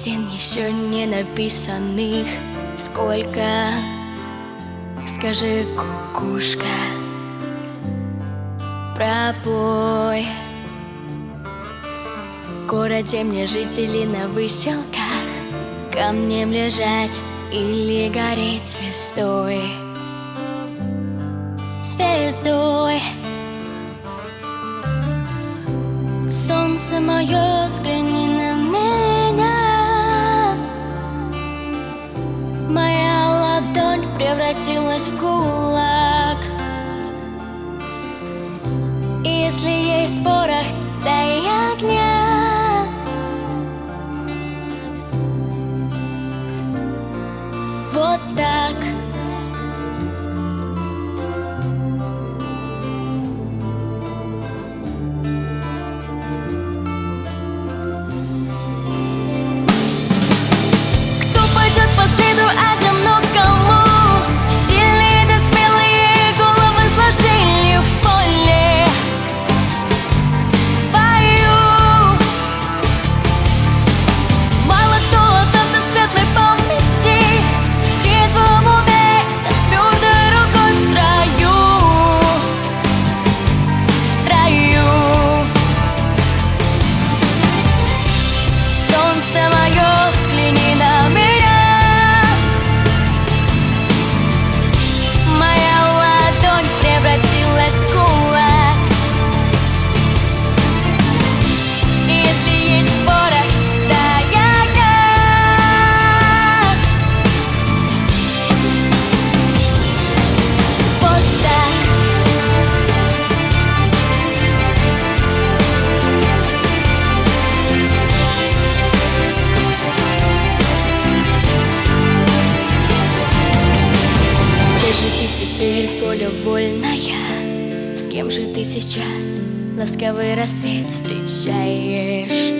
Песен еще не написанных сколько. Скажи, кукушка, пропой. В городе мне жители на выселках, камнем лежать или гореть звездой. Звездой. Солнце мое, взгляни на меня. Моя ладонь превратилась в кулак. И если есть порох, дай огня. Вот так. Теперь воля вольная. С кем же ты сейчас ласковый рассвет встречаешь?